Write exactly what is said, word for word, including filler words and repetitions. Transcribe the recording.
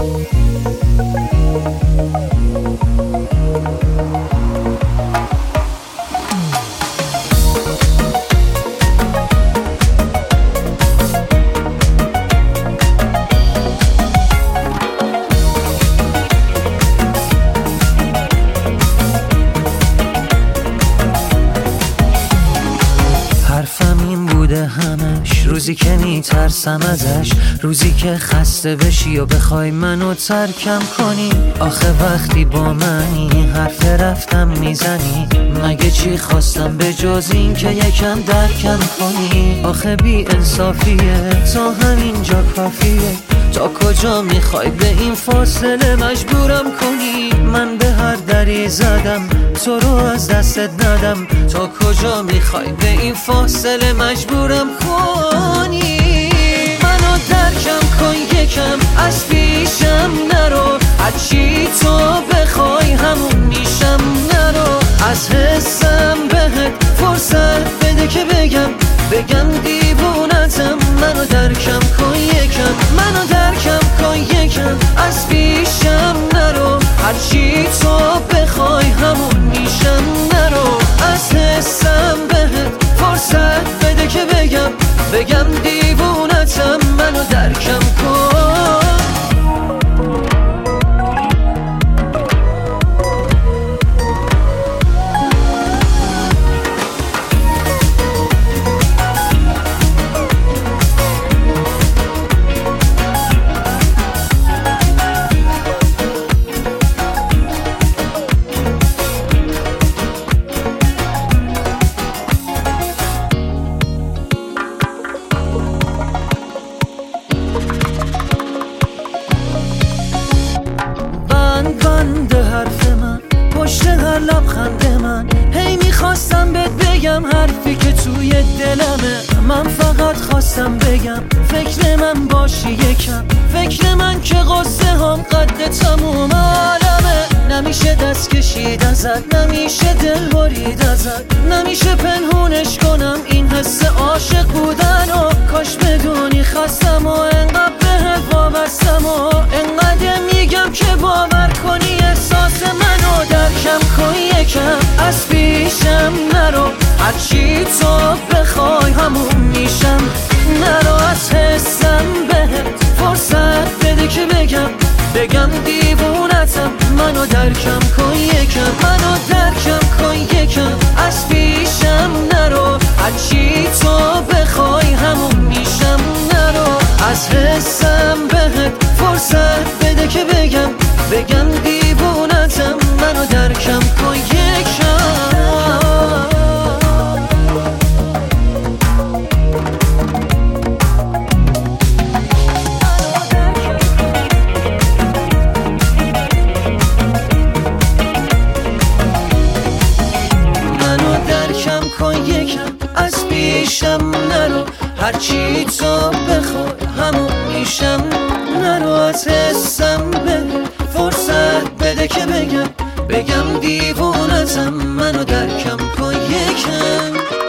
همش روزی که میترسم ازش، روزی که خسته بشی و بخوای منو ترکم کنی. آخه وقتی با منی حرف رفتم میزنی، مگه چی خواستم به جز این که یکم درکم کنی؟ آخه بی انصافیه تا همینجا کافیه، تا کجا میخوای به این فاصله مجبورم کنی؟ من به هر دری زدم تو رو از دستت ندم، تا کجا میخوای به این فاصله مجبورم کنی؟ منو درکم کن یکم، از پیشم نرو، هرچی تو بخوای همون میشم. نرو از حسم بهت فرصت بده که بگم بگم دیوونتم. منو درکم کن یکم، منو درکم کن یکم، از پیشم نرو، هرچی تو بخوای همون میشم. نرو از حسم بهت فرصت بده که بگم بگم دیوونتم. منو درکم کن. بند حرف من پشت هر لبخند من، هی میخواستم بهت بگم حرفی که توی دلمه. من فقط خواستم بگم فکر من باشی یکم، فکر من که قصه هم قد تموم عالمه. نمیشه دست کشید ازت، نمیشه دل برید ازت، نمیشه پنهونش کنم این حس عاشق بودن. و کاش بدونی خستم و انقدر بهت وابستم و انقدر میگم که باور کنی احساس منو. درکم کن یکم، از پیشم نرو، هرچی تو بخوای همون میشم. نرو از حسم بهت فرصت بده که بگم بگم دیوونتم. منو درکم کن یکم، منو درکم کن یکم، از پیشم نرو، هرچی تو بخوای همون میشم. نرو از حسم بهت فرصت بده که بگم بگم دیوونتم. منو درکم کن یکم. از پیشم نرو، هرچی تو بخوای همون میشم. نرو از حسم بده فرصت بده که بگم بگم دیوونتم. منو درکم کن یکم.